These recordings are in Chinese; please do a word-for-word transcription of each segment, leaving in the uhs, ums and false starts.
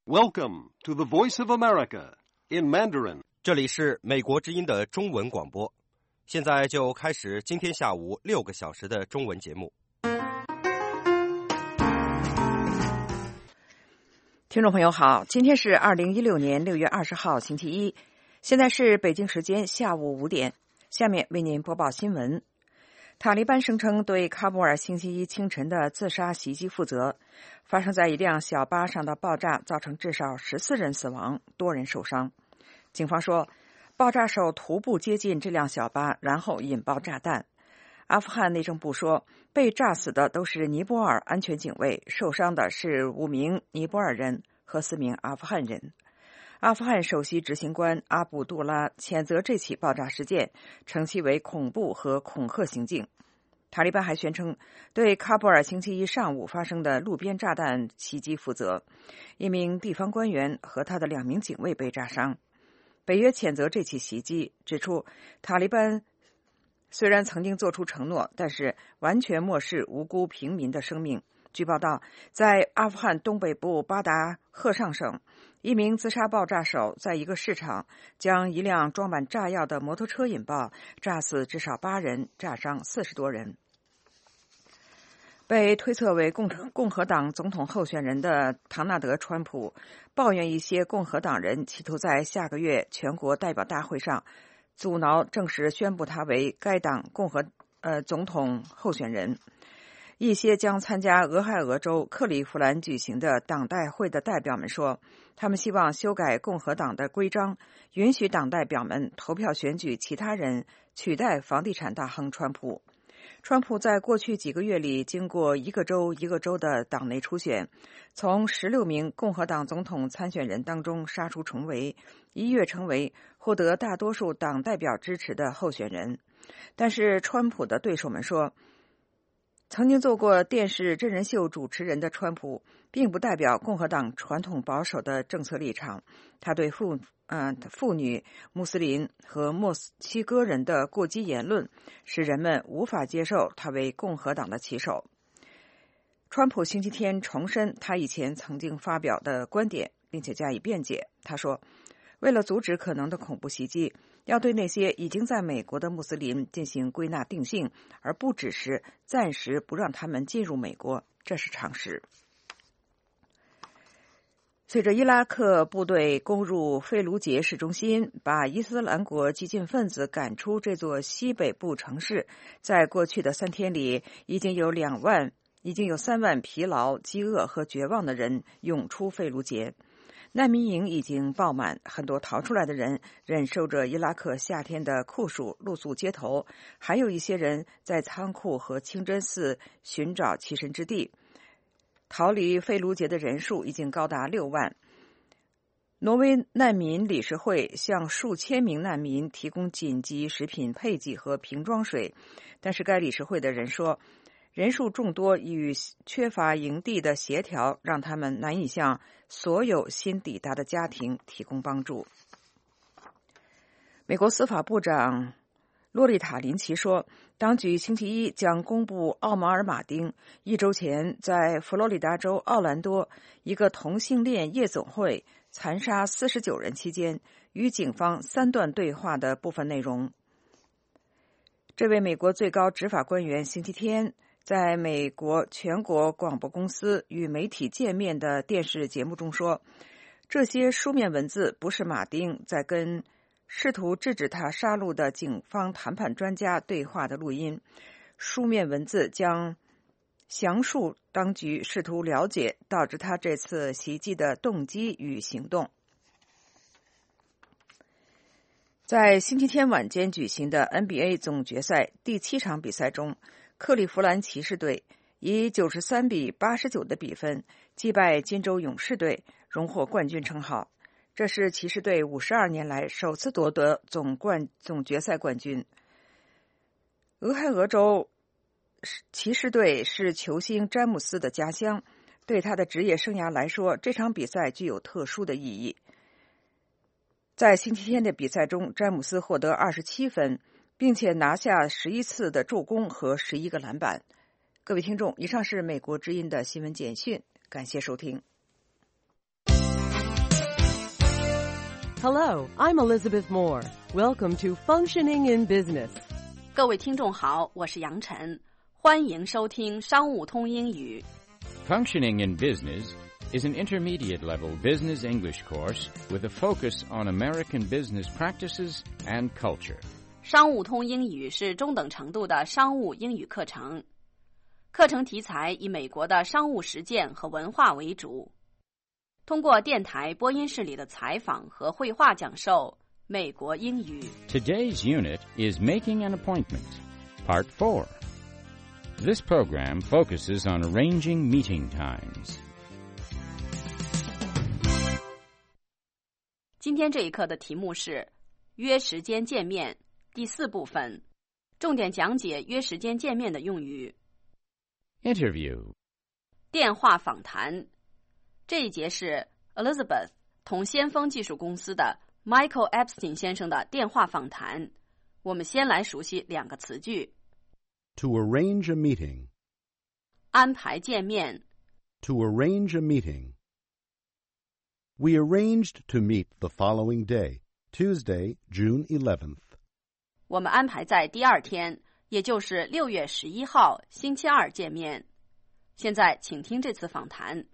Welcome to the Voice of America in Mandarin. 这里是美国之音的中文广播，现在就开始今天下午六个小时的中文节目。 听众朋友好，今天是二零一六年六月二十号星期一，现在是北京时间下午五点，下面为您播报新闻。塔利班声称对喀布尔星期一清晨的自杀袭击负责，发生在一辆小巴上的爆炸造成至少十四人死亡，多人受伤。警方说，爆炸手徒步接近这辆小巴，然后引爆炸弹。阿富汗内政部说，被炸死的都是尼泊尔安全警卫，受伤的是五名尼泊尔人和四名阿富汗人。阿富汗首席执行官阿卜杜拉谴责这起爆炸事件，称其为恐怖和恐吓行径。塔利班还宣称对喀布尔星期一上午发生的路边炸弹袭击负责，一名地方官员和他的两名警卫被炸伤。北约谴责这起袭击，指出塔利班虽然曾经做出承诺，但是完全漠视无辜平民的生命。据报道，在阿富汗东北部巴达赫尚省，一名自杀爆炸手在一个市场将一辆装满炸药的摩托车引爆，炸死至少八人，炸伤四十多人。被推测为共共和党总统候选人的唐纳德·川普抱怨一些共和党人企图在下个月全国代表大会上阻挠正式宣布他为该党共和呃总统候选人。一些将参加俄亥俄州克利夫兰举行的党代会的代表们说，他们希望修改共和党的规章，允许党代表们投票选举其他人取代房地产大亨川普。川普在过去几个月里经过一个州一个州的党内初选，从十六名共和党总统参选人当中杀出重围，一跃成为获得大多数党代表支持的候选人。但是川普的对手们说，曾经做过电视真人秀主持人的川普并不代表共和党传统保守的政策立场，他对妇呃妇女、穆斯林和墨西哥人的过激言论使人们无法接受他为共和党的旗手。川普星期天重申他以前曾经发表的观点，并且加以辩解。他说，为了阻止可能的恐怖袭击，要对那些已经在美国的穆斯林进行归纳定性，而不只是暂时不让他们进入美国，这是常识。随着伊拉克部队攻入费卢杰市中心，把伊斯兰国激进分子赶出这座西北部城市，在过去的三天里，已经有两万，已经有三万疲劳、饥饿和绝望的人涌出费卢杰。难民营已经爆满，很多逃出来的人忍受着伊拉克夏天的酷暑露宿街头，还有一些人在仓库和清真寺寻找栖身之地。逃离费卢杰的人数已经高达六万。挪威难民理事会向数千名难民提供紧急食品配给和瓶装水，但是该理事会的人说，人数众多与缺乏营地的协调让他们难以向所有新抵达的家庭提供帮助。美国司法部长洛丽塔·林奇说，当局星期一将公布奥马尔·马丁一周前在佛罗里达州奥兰多一个同性恋夜总会残杀四十九人期间与警方三段对话的部分内容。这位美国最高执法官员星期天在美国全国广播公司与媒体见面的电视节目中说，这些书面文字不是马丁在跟试图制止他杀戮的警方谈判专家对话的录音，书面文字将详述当局试图了解导致他这次袭击的动机与行动。在星期天晚间举行的 N B A 总决赛第七场比赛中，克利夫兰骑士队以九十三比八十九的比分击败金州勇士队，荣获冠军称号。这是骑士队五十二年来首次夺得总冠总决赛冠军。俄亥俄州骑士队是球星詹姆斯的家乡，对他的职业生涯来说，这场比赛具有特殊的意义。在星期天的比赛中，詹姆斯获得二十七分，并且拿下十一次的助攻和十一个篮板。各位听众，以上是美国之音的新闻简讯，感谢收听。 Hello, I'm Elizabeth Moore. Welcome to Functioning in Business. 各位听众好，我是杨晨，欢迎收听商务通英语。 Functioning in Business is an intermediate-level business English course with a focus on American business practices and culture. 商务通英语是中等程度的商务英语课程，课程题材以美国的商务实践和文化为主，通过电台播音室里的采访和绘画讲授美国英语。 Today's unit is Making an Appointment, Part four. This program focuses on arranging meeting times. 今天这一课的题目是约时间见面，第四部分，重点讲解约时间见面的用语。 Interview. 电话访谈。这一节是 Elizabeth 同先锋技术公司的 Michael Epstein 先生的电话访谈。我们先来熟悉两个词句。 To arrange a meeting. 安排见面。 To arrange a meeting. We arranged to meet the following day, Tuesday, June eleventh. 我们安排在第二天，也就是六月十一号星期二见面。现在请听这次访谈。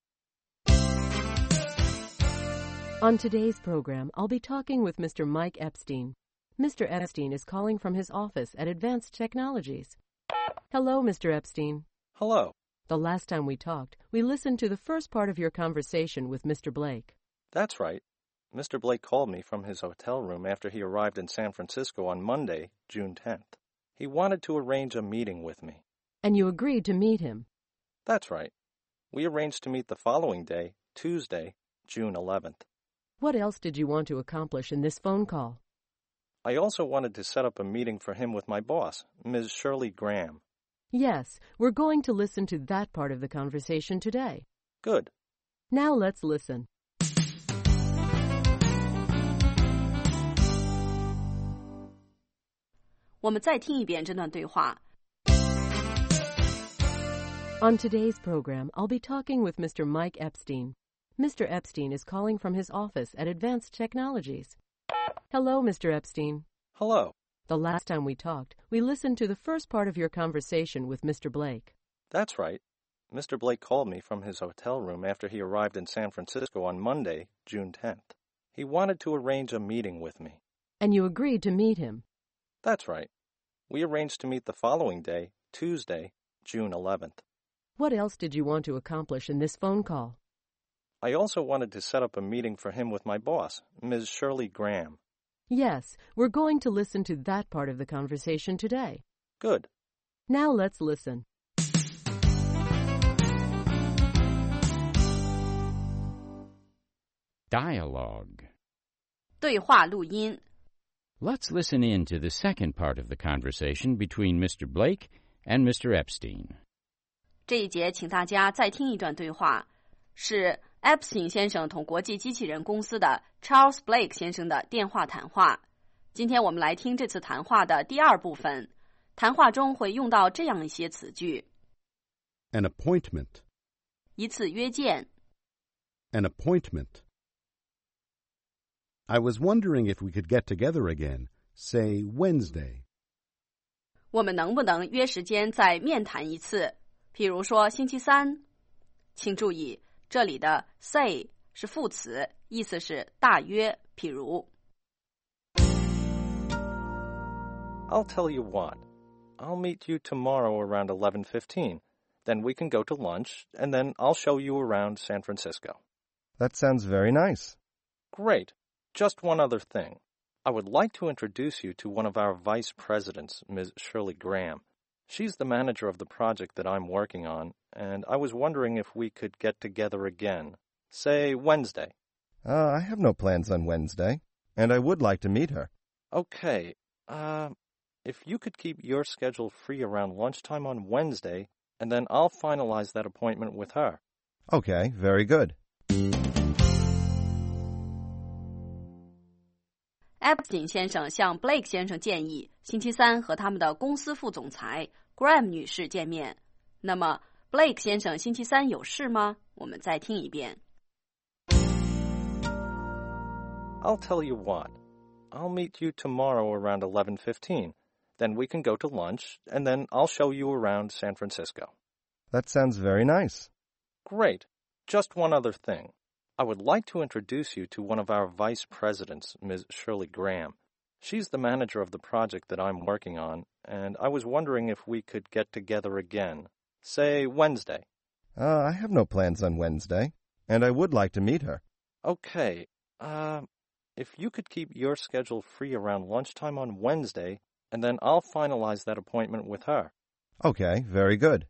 On today's program, I'll be talking with Mister Mike Epstein. Mister Epstein is calling from his office at Advanced Technologies. Hello, Mister Epstein. Hello. The last time we talked, we listened to the first part of your conversation with Mister Blake. That's right. Mister Blake called me from his hotel room after he arrived in San Francisco on Monday, June tenth. He wanted to arrange a meeting with me. And you agreed to meet him. That's right. We arranged to meet the following day, Tuesday, June eleventh. What else did you want to accomplish in this phone call? I also wanted to set up a meeting for him with my boss, Miz Shirley Graham. Yes, we're going to listen to that part of the conversation today. Good. Now let's listen. 我们再听一遍这段对话。 On today's program, I'll be talking with Mister Mike Epstein. Mister Epstein is calling from his office at Advanced Technologies. Hello, Mister Epstein. Hello. The last time we talked, we listened to the first part of your conversation with Mister Blake. That's right. Mister Blake called me from his hotel room after he arrived in San Francisco on Monday, June tenth. He wanted to arrange a meeting with me. And you agreed to meet him. That's right. We arranged to meet the following day, Tuesday, June eleventh. What else did you want to accomplish in this phone call? I also wanted to set up a meeting for him with my boss, Miz Shirley Graham. Yes, we're going to listen to that part of the conversation today. Good. Now let's listen. Dialogue. 对话录音。 Let's listen in to the second part of the conversation between Mister Blake and Mister Epstein. 这一节请大家再听一段对话，是 Epstein 先生同国际机器人公司的 Charles Blake 先生的电话谈话。今天我们来听这次谈话的第二部分，谈话中会用到这样一些词句。 An appointment. 一次约见。 An appointment. I was wondering if we could get together again, say Wednesday. 我们能不能约时间再面谈一次？譬如说星期三。请注意，这里的 say 是副词，意思是大约，譬如。 I'll tell you what. I'll meet you tomorrow around eleven fifteen. Then we can go to lunch, and then I'll show you around San Francisco. That sounds very nice. Great. Just one other thing. I would like to introduce you to one of our vice presidents, Miz Shirley Graham. She's the manager of the project that I'm working on, and I was wondering if we could get together again, say Wednesday. Uh, I have no plans on Wednesday, and I would like to meet her. Okay. Uh, if you could keep your schedule free around lunchtime on Wednesday, and then I'll finalize that appointment with her. Okay, very good. Epstein 先生向 Blake 先生建议星期三和他们的公司副总裁 Graham 女士见面。那么 Blake 先生星期三有事吗？我们再听一遍。 I'll tell you what. I'll meet you tomorrow around eleven fifteen. Then we can go to lunch, and then I'll show you around San Francisco. That sounds very nice. Great. Just one other thing. I would like to introduce you to one of our vice presidents, Miz Shirley Graham. She's the manager of the project that I'm working on, and I was wondering if we could get together again, say Wednesday. Uh, I have no plans on Wednesday, and I would like to meet her. Okay. Uh, if you could keep your schedule free around lunchtime on Wednesday, and then I'll finalize that appointment with her. Okay, very good.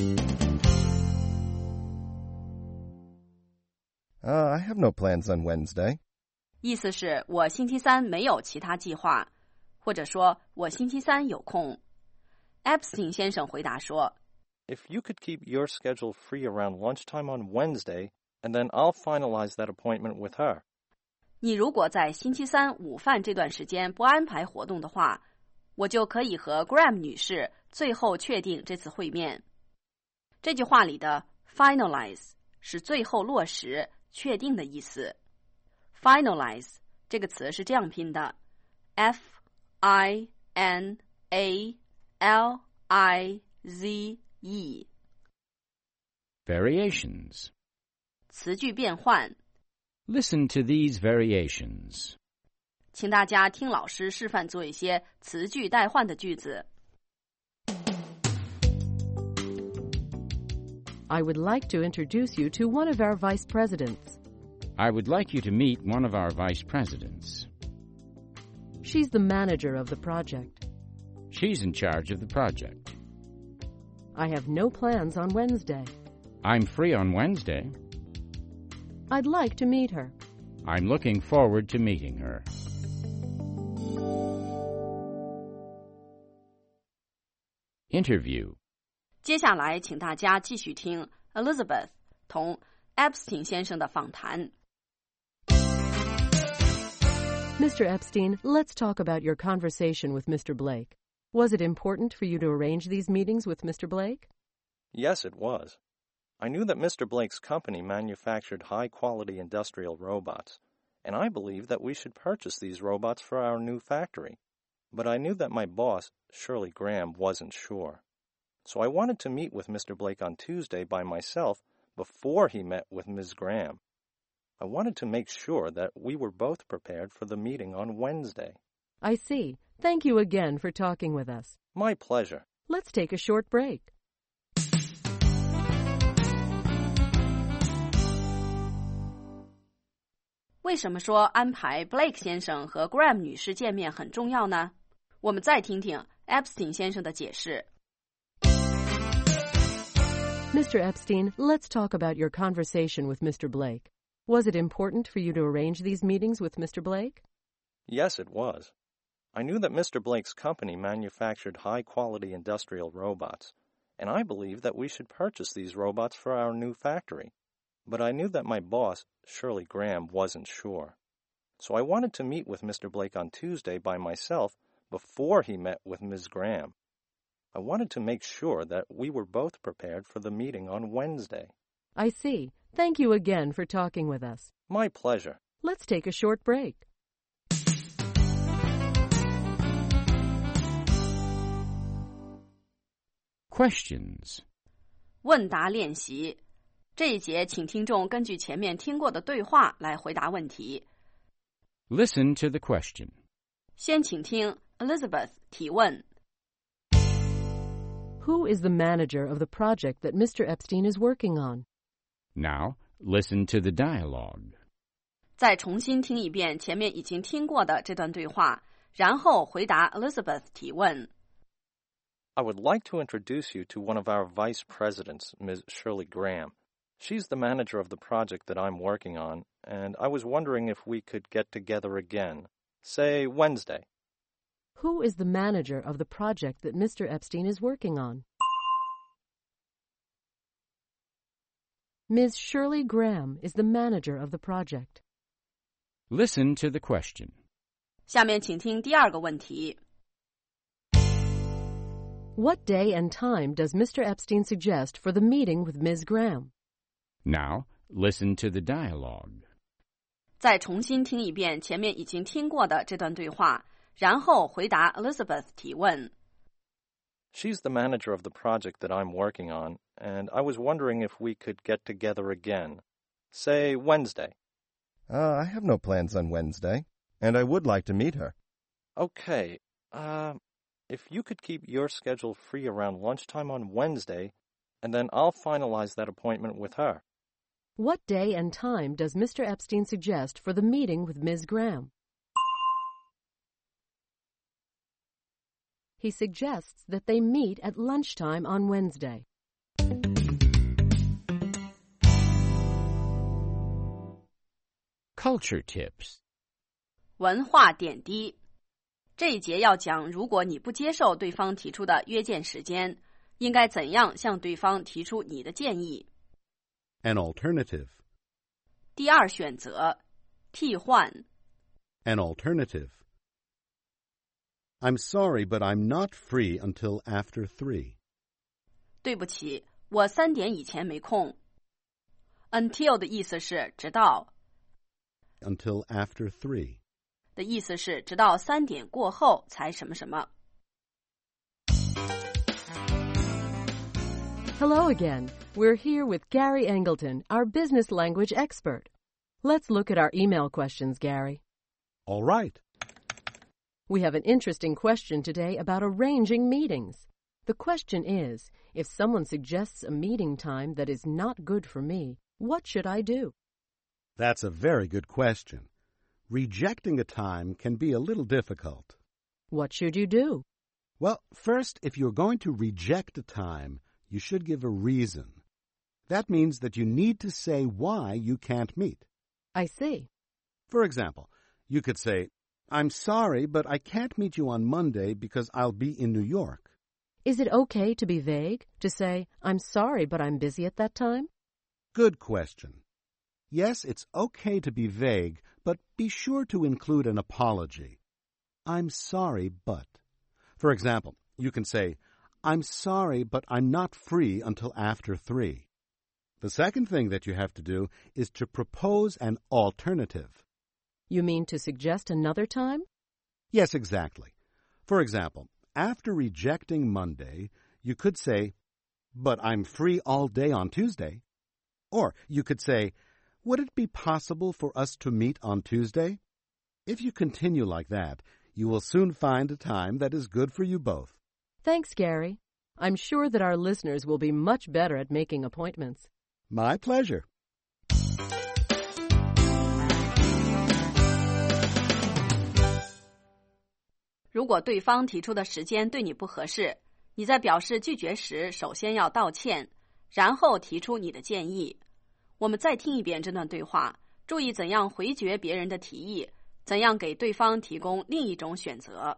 Uh, I have no plans on Wednesday. 意思是我星期三没有其他计划，或者说我星期三有空。Epstein 先生回答说 If you could keep your schedule free around lunchtime on Wednesday, and then I'll finalize that appointment with her. 你如果在星期三午饭这段时间不安排活动的话，我就可以和 Graham 女士最后确定这次会面。这句话里的 finalize 是最后落实、确定的意思。Finalize 这个词是这样拼的 F I N A L I Z E Variations. 词句变换 Listen to these variations. 请大家听老师示范做一些词句代换的句子。 I would like to introduce you to one of our vice presidents. I would like you to meet one of our vice presidents. She's the manager of the project. She's in charge of the project. I have no plans on Wednesday. I'm free on Wednesday. I'd like to meet her. I'm looking forward to meeting her. Interview. 接下来请大家继续听 Elizabeth 同 Epstein 先生的访谈。 Mister Epstein, let's talk about your conversation with Mister Blake. Was it important for you to arrange these meetings with Mister Blake? Yes, it was. I knew that Mister Blake's company manufactured high-quality industrial robots, and I believed that we should purchase these robots for our new factory. But I knew that my boss, Shirley Graham, wasn't sure. So I wanted to meet with Mister Blake on Tuesday by myself before he met with Miz Graham. I wanted to make sure that we were both prepared for the meeting on Wednesday. I see. Thank you again for talking with us. My pleasure. Let's take a short break. 为什么说安排 Blake 先生和 Graham 女士见面很重要呢？我们再听听 Epstein 先生的解释。 Mister Epstein, let's talk about your conversation with Mister Blake. Was it important for you to arrange these meetings with Mister Blake? Yes, it was. I knew that Mister Blake's company manufactured high-quality industrial robots, and I believed that we should purchase these robots for our new factory. But I knew that my boss, Shirley Graham, wasn't sure. So I wanted to meet with Mister Blake on Tuesday by myself before he met with Miz Graham. I wanted to make sure that we were both prepared for the meeting on Wednesday. I see. Thank you again for talking with us. My pleasure. Let's take a short break. Questions. 问答练习。这一节请听众根据前面听过的对话来回答问题。 Listen to the question. 先请听 Elizabeth 提问。 Who is the manager of the project that Mister Epstein is working on? Now, listen to the dialogue. 再重新听一遍前面已经听过的这段对话，然后回答 Elizabeth 提问。 I would like to introduce you to one of our vice presidents, Miz Shirley Graham. She's the manager of the project that I'm working on, and I was wondering if we could get together again, say Wednesday. Who is the manager of the project that Mister Epstein is working on? Miz Shirley Graham is the manager of the project. Listen to the question. 下面请听第二个问题。 What day and time does Mister Epstein suggest for the meeting with Miz Graham? Now, listen to the dialogue. 再重新听一遍前面已经听过的这段对话，然后回答 Elizabeth 提问。 She's the manager of the project that I'm working on, and I was wondering if we could get together again. Say Wednesday. Uh, I have no plans on Wednesday, and I would like to meet her. Okay, uh, if you could keep your schedule free around lunchtime on Wednesday, and then I'll finalize that appointment with her. What day and time does Mister Epstein suggest for the meeting with Miz Graham? He suggests that they meet at lunchtime on Wednesday. Culture tips. 文化点滴。这一节要讲，如果你不接受对方提出的约见时间，应该怎样向对方提出你的建议。 An alternative. 第二选择，替换。 An alternative. I'm sorry, but I'm not free until after three. 对不起，我三点以前没空。Until 的意思是直到。 Until after three. 的意思是直到三点过后才什么什么。 Hello again. We're here with Gary Angleton, our business language expert. Let's look at our email questions, Gary. All right. We have an interesting question today about arranging meetings. The question is, if someone suggests a meeting time that is not good for me, what should I do? That's a very good question. Rejecting a time can be a little difficult. What should you do? Well, first, if you're going to reject a time, you should give a reason. That means that you need to say why you can't meet. I see. For example, you could say, I'm sorry, but I can't meet you on Monday because I'll be in New York. Is it okay to be vague, to say, I'm sorry, but I'm busy at that time? Good question. Yes, it's okay to be vague, but be sure to include an apology. I'm sorry, but. For example, you can say, I'm sorry, but I'm not free until after three. The second thing that you have to do is to propose an alternative. You mean to suggest another time? Yes, exactly. For example, after rejecting Monday, you could say, but I'm free all day on Tuesday. Or you could say, would it be possible for us to meet on Tuesday? If you continue like that, you will soon find a time that is good for you both. Thanks, Gary. I'm sure that our listeners will be much better at making appointments. My pleasure. "如果对方提出的时间对你不合适，你在表示拒绝时，首先要道歉，然后提出你的建议。我们再听一遍这段对话，注意怎样回绝别人的提议，怎样给对方提供另一种选择。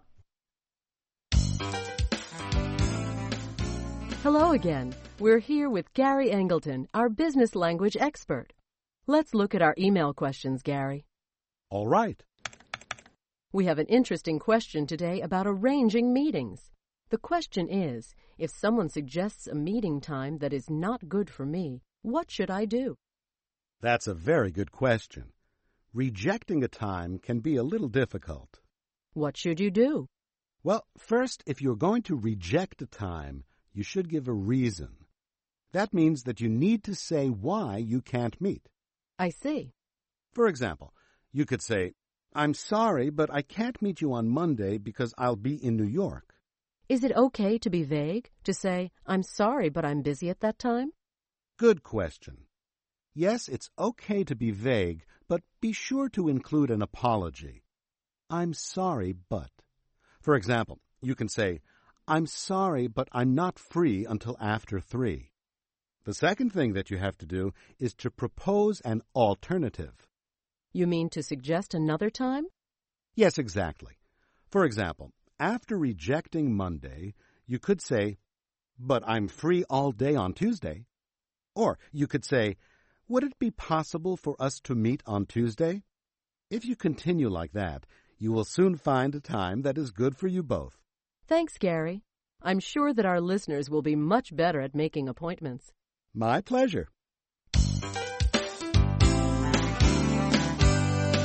Hello again. We're here with Gary Angleton, our business language expert. Let's look at our email questions, Gary. All right. We have an interesting question today about arranging meetings. The question is, if someone suggests a meeting time that is not good for me, what should I do? That's a very good question. Rejecting a time can be a little difficult. What should you do? Well, first, if you're going to reject a time, you should give a reason. That means that you need to say why you can't meet. I see. For example, you could say, I'm sorry, but I can't meet you on Monday because I'll be in New York. Is it okay to be vague, to say, I'm sorry, but I'm busy at that time? Good question. Yes, it's okay to be vague, but be sure to include an apology. I'm sorry, but. For example, you can say, I'm sorry, but I'm not free until after three. The second thing that you have to do is to propose an alternative. You mean to suggest another time? Yes, exactly. For example, after rejecting Monday, you could say, but I'm free all day on Tuesday. Or you could say, would it be possible for us to meet on Tuesday? If you continue like that, you will soon find a time that is good for you both. Thanks, Gary. I'm sure that our listeners will be much better at making appointments. My pleasure.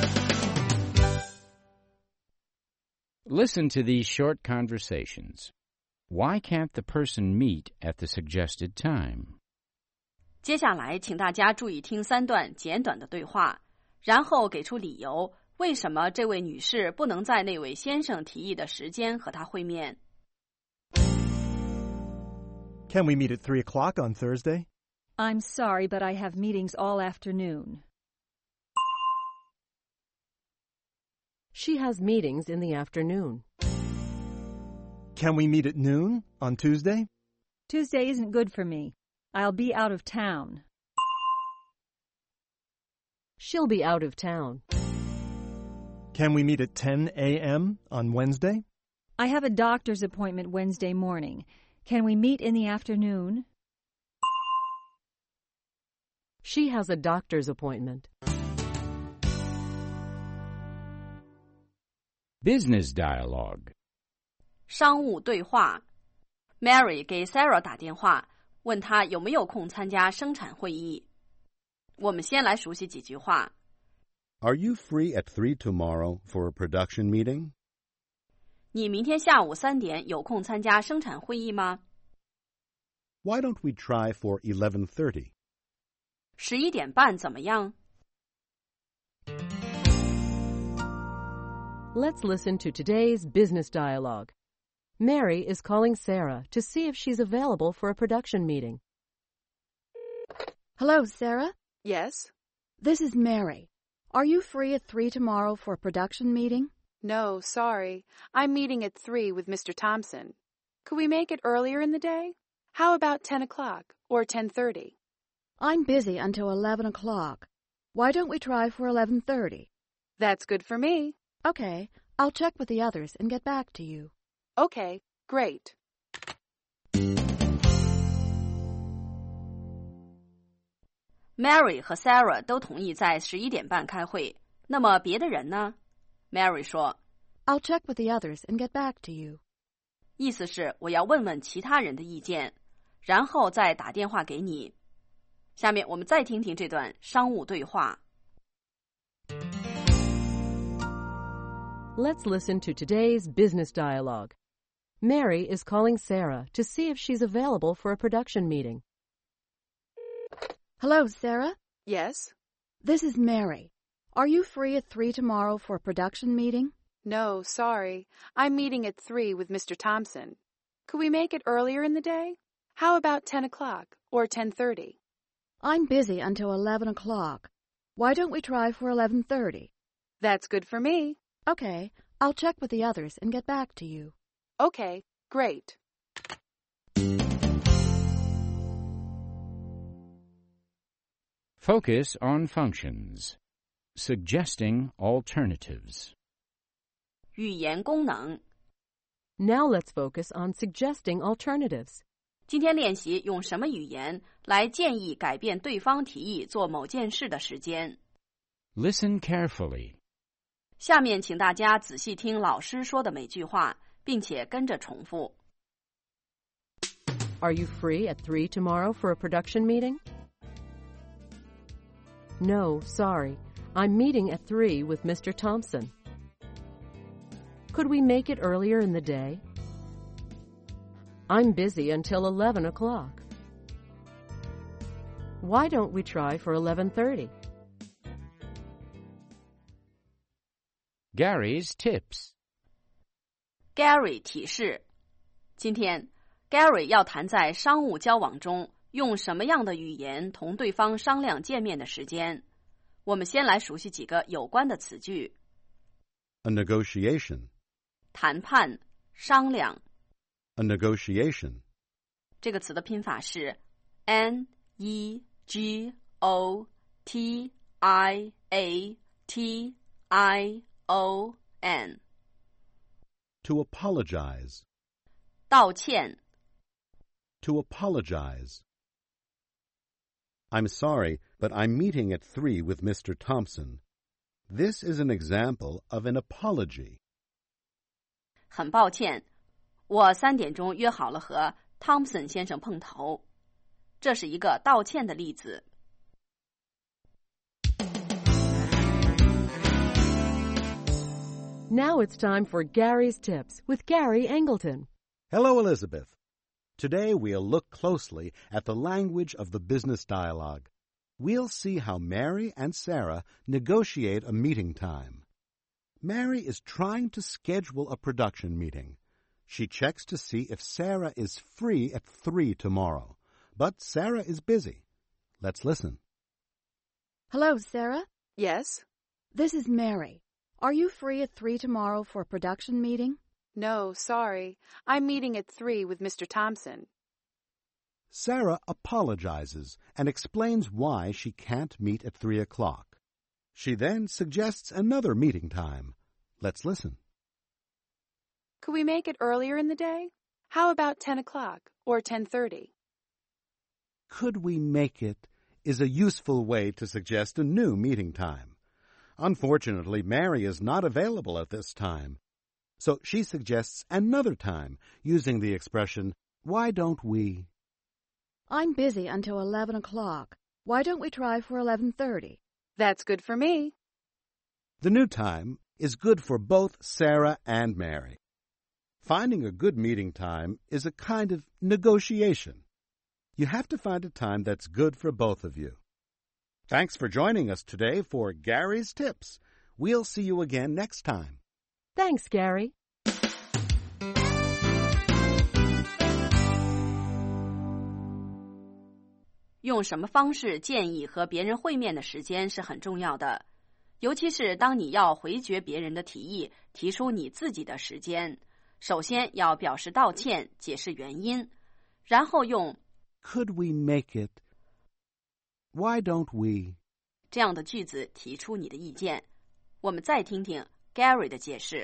Listen to these short conversations. Why can't the person meet at the suggested time? 接下来，请大家注意听三段简短的对话，然后给出理由，为什么这位女士不能在那位先生提议的时间和他会面。 Can we meet at three o'clock on Thursday? I'm sorry, but I have meetings all afternoon. She has meetings in the afternoon. Can we meet at noon on Tuesday? Tuesday isn't good for me. I'll be out of town. She'll be out of town. Can we meet at ten a.m. on Wednesday? I have a doctor's appointment Wednesday morning. Can we meet in the afternoon? She has a doctor's appointment. Business dialogue. 商务对话 Mary 给 Sarah 打电话，问她有没有空参加生产会议。我们先来熟悉几句话。 Are you free at three tomorrow for a production meeting? 你明天下午三点有空参加生产会议吗？ Why don't we try for eleven thirty? 十一点半怎么样？ Let's listen to today's business dialogue. Mary is calling Sarah to see if she's available for a production meeting. Hello, Sarah. Yes? This is Mary. Are you free at three tomorrow for a production meeting? No, sorry. I'm meeting at three with Mister Thompson. Could we make it earlier in the day? How about ten o'clock or ten thirty? I'm busy until eleven o'clock. Why don't we try for eleven thirty? That's good for me. Okay, I'll check with the others and get back to you. Okay, great. Mary 和 Sarah 都同意在十一点半开会。那么别的人呢？ Mary 说 I'll check with the others and get back to you. 意思是我要问问其他人的意见，然后再打电话给你。下面我们再听听这段商务对话。 Let's listen to today's business dialogue. Mary is calling Sarah to see if she's available for a production meeting. Hello, Sarah. Yes? This is Mary. Are you free at three tomorrow for a production meeting? No, sorry. I'm meeting at three with Mister Thompson. Could we make it earlier in the day? How about ten o'clock or ten thirty? I'm busy until eleven o'clock. Why don't we try for eleven thirty? That's good for me. Okay, I'll check with the others and get back to you. Okay, great. Focus on functions. Suggesting alternatives. 语言功能 Now let's focus on suggesting alternatives. 今天练习用什么语言来建议改变对方提议做某件事的时间。 Listen carefully. 下面请大家仔细听老师说的每句话，并且跟着重复。 Are you free at three tomorrow for a production meeting? No, sorry. I'm meeting at three with Mister Thompson. Could we make it earlier in the day? I'm busy until eleven o'clock. Why don't we try for eleven thirty? Gary's tips. Gary 提示，今天 Gary 要谈在商务交往中用什么样的语言同对方商量见面的时间。我们先来熟悉几个有关的词句。 A negotiation. 谈判、商量。 A negotiation. 这个词的拼法是 N E G O T I A T I O N. To apologize. 道歉。 To apologize. I'm sorry, but I'm meeting at three with Mister Thompson. This is an example of an apology. 很抱歉，我三点钟约好了和 Thompson 先生碰头。这是一个道歉的例子。 Now it's time for Gary's Tips with Gary Angleton. Hello, Elizabeth. Today we'll look closely at the language of the business dialogue. We'll see how Mary and Sarah negotiate a meeting time. Mary is trying to schedule a production meeting. She checks to see if Sarah is free at three tomorrow. But Sarah is busy. Let's listen. Hello, Sarah. Yes? This is Mary. Are you free at three tomorrow for a production meeting? No, sorry. I'm meeting at three with Mister Thompson. Sarah apologizes and explains why she can't meet at three o'clock. She then suggests another meeting time. Let's listen. Could we make it earlier in the day? How about ten o'clock or ten thirty? Could we make it is a useful way to suggest a new meeting time. Unfortunately, Mary is not available at this time, so she suggests another time using the expression, why don't we? I'm busy until eleven o'clock. Why don't we try for eleven thirty? That's good for me. The new time is good for both Sarah and Mary. Finding a good meeting time is a kind of negotiation. You have to find a time that's good for both of you. Thanks for joining us today for Gary's Tips. We'll see you again next time. Thanks, Gary. 用什么方式建议和别人会面的时间是很重要的，尤其是当你要回绝别人的提议，提出你自己的时间。首先要表示道歉，解释原因，然后用 Could we make it? Why don't we? 这样的句子提出你的意见。我们再听听 Gary 的解释。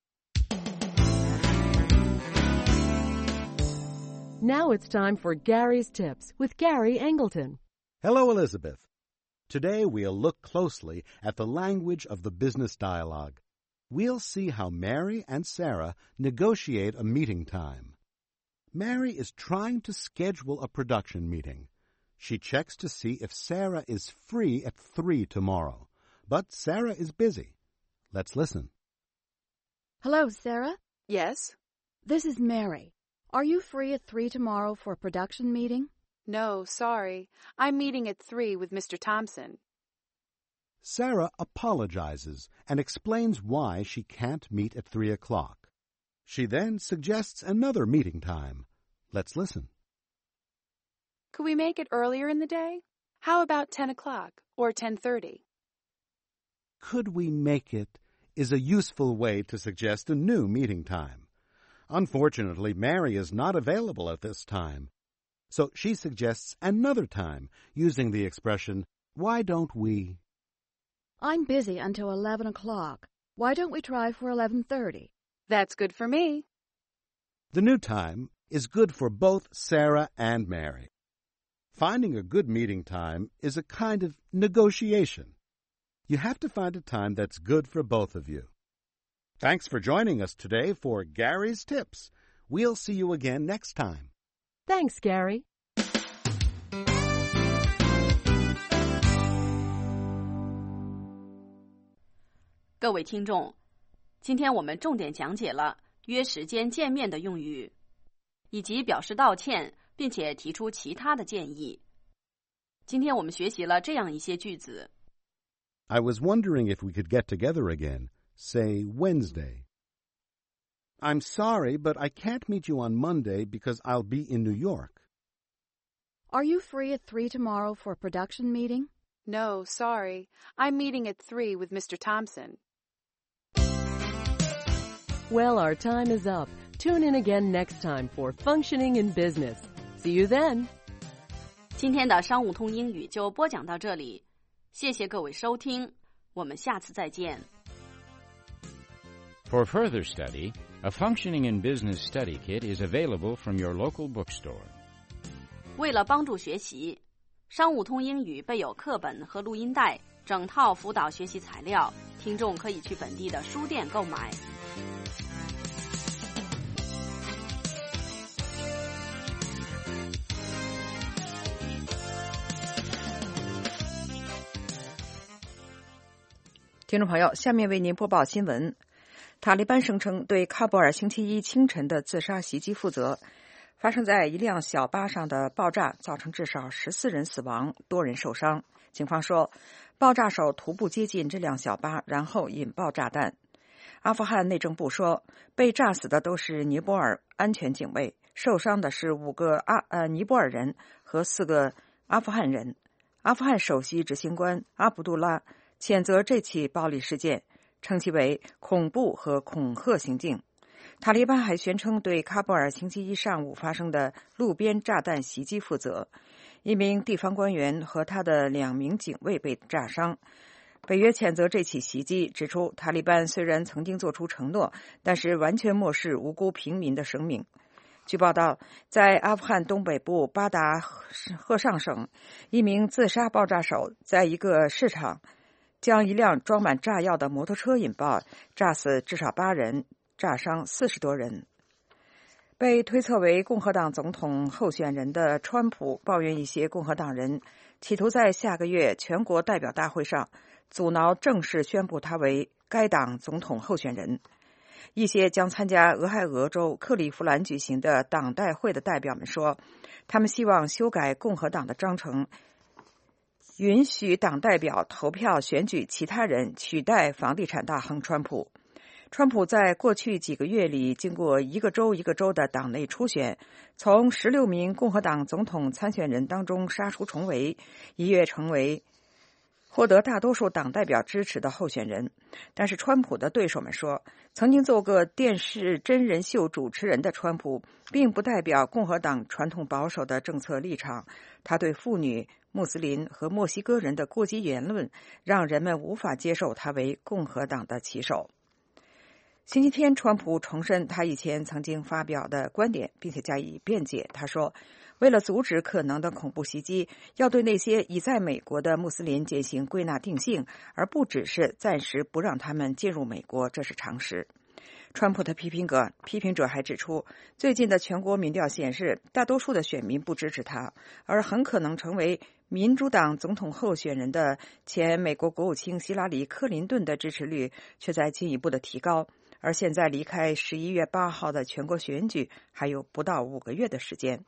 Now it's time for Gary's Tips with Gary Angleton. Hello, Elizabeth. Today we'll look closely at the language of the business dialogue. We'll see how Mary and Sarah negotiate a meeting time. Mary is trying to schedule a production meeting. She checks to see if Sarah is free at three tomorrow. But Sarah is busy. Let's listen. Hello, Sarah. Yes? This is Mary. Are you free at three tomorrow for a production meeting? No, sorry. I'm meeting at three with Mister Thompson. Sarah apologizes and explains why she can't meet at three o'clock. She then suggests another meeting time. Let's listen. Could we make it earlier in the day? How about ten o'clock or ten thirty? Could we make it is a useful way to suggest a new meeting time. Unfortunately, Mary is not available at this time, so she suggests another time using the expression, why don't we? I'm busy until eleven o'clock. Why don't we try for eleven thirty? That's good for me. The new time is good for both Sarah and Mary. Finding a good meeting time is a kind of negotiation. You have to find a time that's good for both of you. Thanks for joining us today for Gary's Tips. We'll see you again next time. Thanks, Gary. 各位听众，今天我们重点讲解了约时间见面的用语，以及表示道歉，并且提出其他的建议。今天我们学习了这样一些句子。 I was wondering if we could get together again. Say Wednesday. I'm sorry, but I can't meet you on Monday because I'll be in New York. Are you free at three tomorrow for a production meeting? No, sorry. I'm meeting at three with Mister Thompson. Well, our time is up. Tune in again next time for Functioning in Business. See you then. 今天的商务通英语就播讲到这里，谢谢各位收听，我们下次再见。 For further study, a Functioning in Business study kit is available from your local bookstore. 为了帮助学习，商务通英语备有课本和录音带，整套辅导学习材料，听众可以去本地的书店购买。 听众朋友，下面为您播报新闻。 塔利班声称对喀布尔星期一清晨的自杀袭击负责。发生在一辆小巴上的爆炸造成至少十四人死亡，多人受伤。警方说，爆炸手徒步接近这辆小巴，然后引爆炸弹。阿富汗内政部说，被炸死的都是尼泊尔安全警卫，受伤的是五个阿呃尼泊尔人和四个阿富汗人。阿富汗首席执行官阿卜杜拉谴责这起暴力事件，称其为恐怖和恐吓行径。塔利班还宣称对喀布尔星期一上午发生的路边炸弹袭击负责，一名地方官员和他的两名警卫被炸伤。北约谴责这起袭击，指出塔利班虽然曾经做出承诺，但是完全漠视无辜平民的生命。据报道，在阿富汗东北部巴达赫尚省，一名自杀爆炸手在一个市场将一辆装满炸药的摩托车引爆，炸死至少八人，炸伤四十多人。被推测为共和党总统候选人的川普抱怨一些共和党人企图在下个月全国代表大会上阻挠正式宣布他为该党总统候选人。一些将参加俄亥俄州克利夫兰举行的党代会的代表们说，他们希望修改共和党的章程，允许党代表投票选举其他人取代房地产大亨川普。川普在过去几个月里经过一个州一个州的党内初选，从十六名共和党总统参选人当中杀出重围，一跃成为获得大多数党代表支持的候选人。但是川普的对手们说，曾经做过电视真人秀主持人的川普并不代表共和党传统保守的政策立场，他对妇女、穆斯林和墨西哥人的过激言论让人们无法接受他为共和党的旗手。星期天，川普重申他以前曾经发表的观点，并且加以辩解。他说，为了阻止可能的恐怖袭击，要对那些已在美国的穆斯林进行归纳定性，而不只是暂时不让他们进入美国，这是常识。川普的批评者批评者还指出，最近的全国民调显示，大多数的选民不支持他，而很可能成为民主党总统候选人的前美国国务卿希拉里·克林顿的支持率却在进一步的提高。而现在离开十一月八号的全国选举还有不到五个月的时间。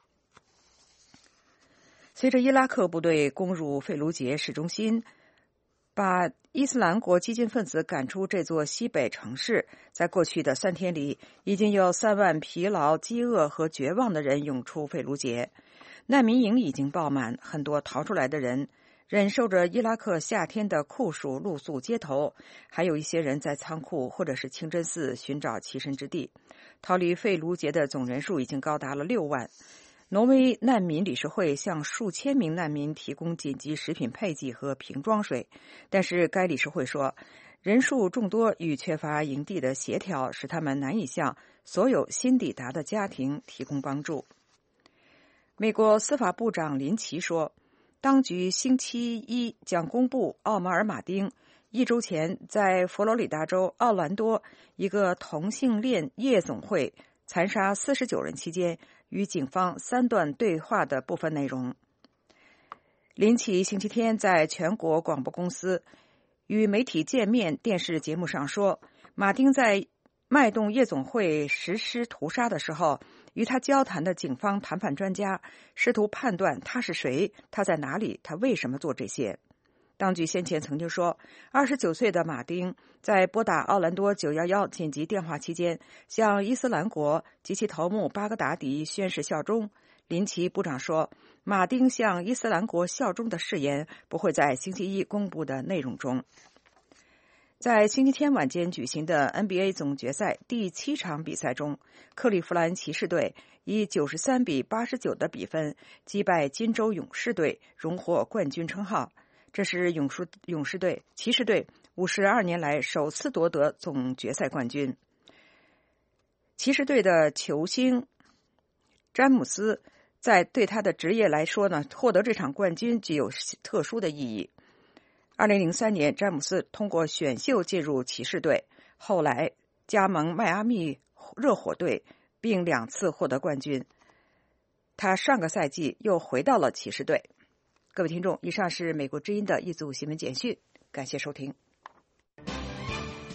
随着伊拉克部队攻入费卢杰市中心，把伊斯兰国激进分子赶出这座西北城市，在过去的三天里，已经有三万疲劳、饥饿和绝望的人涌出费卢杰。难民营已经爆满，很多逃出来的人忍受着伊拉克夏天的酷暑露宿街头，还有一些人在仓库或者是清真寺寻找栖身之地。逃离费卢杰的总人数已经高达了六万。挪威难民理事会向数千名难民提供紧急食品配给和瓶装水，但是该理事会说，人数众多与缺乏营地的协调使他们难以向所有新抵达的家庭提供帮助。美国司法部长林奇说，当局星期一将公布奥马尔·马丁一周前在佛罗里达州奥兰多一个同性恋夜总会残杀四十九人期间与警方三段对话的部分内容。林奇星期天在全国广播公司与媒体见面电视节目上说，马丁在脉动夜总会实施屠杀的时候，与他交谈的警方谈判专家试图判断他是谁，他在哪里，他为什么做这些。当局先前曾经说，二十九岁的马丁在拨打奥兰多九一一紧急电话期间，向伊斯兰国及其头目巴格达迪宣誓效忠。林奇部长说，马丁向伊斯兰国效忠的誓言不会在星期一公布的内容中。在星期天晚间举行的 N B A 总决赛第七场比赛中，克利夫兰骑士队以九十三比八十九的比分击败金州勇士队，荣获冠军称号。这是勇士勇士队骑士队五十二年来首次夺得总决赛冠军。骑士队的球星詹姆斯在对他的职业来说呢，获得这场冠军具有特殊的意义。二零零三年，詹姆斯通过选秀进入骑士队，后来加盟迈阿密热火队，并两次获得冠军。他上个赛季又回到了骑士队。各位听众，以上是美国之音的一组新闻简讯，感谢收听。